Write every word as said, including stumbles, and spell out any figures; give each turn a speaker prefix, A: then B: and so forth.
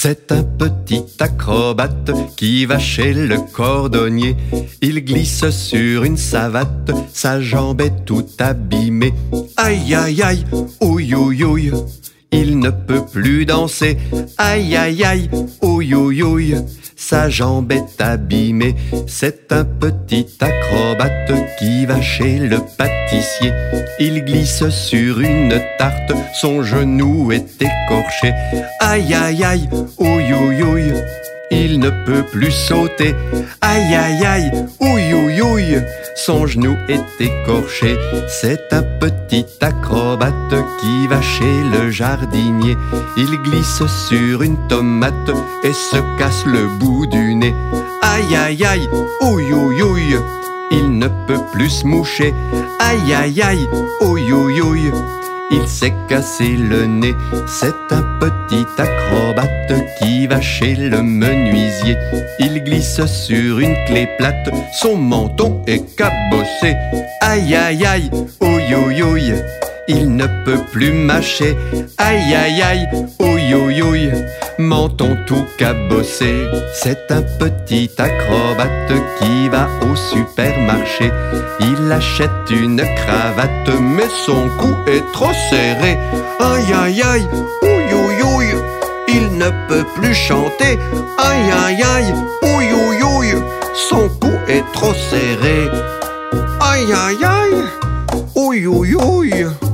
A: C'est un petit acrobate qui va chez le cordonnier. Il glisse sur une savate, sa jambe est toute abîmée. Aïe aïe aïe, ouïe ouïe ouïe, il ne peut plus danser. Aïe aïe aïe, ouïe ouïe ouïe, sa jambe est abîmée. C'est un petit acrobate qui va chez le pâtissier. Il glisse sur une tarte, son genou est écorché. Aïe aïe aïe, ouïe ouïe ouïe, il ne peut plus sauter. Aïe aïe aïe, ouïe ouïe ouïe, son genou est écorché. C'est un petit acrobate qui va chez le jardinier. Il glisse sur une tomate et se casse le bout du nez. Aïe aïe aïe, ouïe ouïe ouïe, il ne peut plus se moucher. Aïe aïe aïe, ouïe ouïe ouïe, il s'est cassé le nez. C'est un petit acrobate qui va chez le menuisier. Il glisse sur une clé plate, son menton est cabossé. Aïe aïe aïe, ouïe ouïe ouïe, il ne peut plus mâcher. Aïe aïe aïe, ouïe ouïe ouïe, menton tout cabossé. C'est un petit acrobate qui va au supermarché. Il achète une cravate, mais son cou est trop serré. Aïe aïe aïe, ouïe ouïe ouïe, il ne peut plus chanter. Aïe aïe aïe, ouïe ouïe ouïe, son cou est trop serré. Aïe aïe aïe, ouïe ouïe ouïe.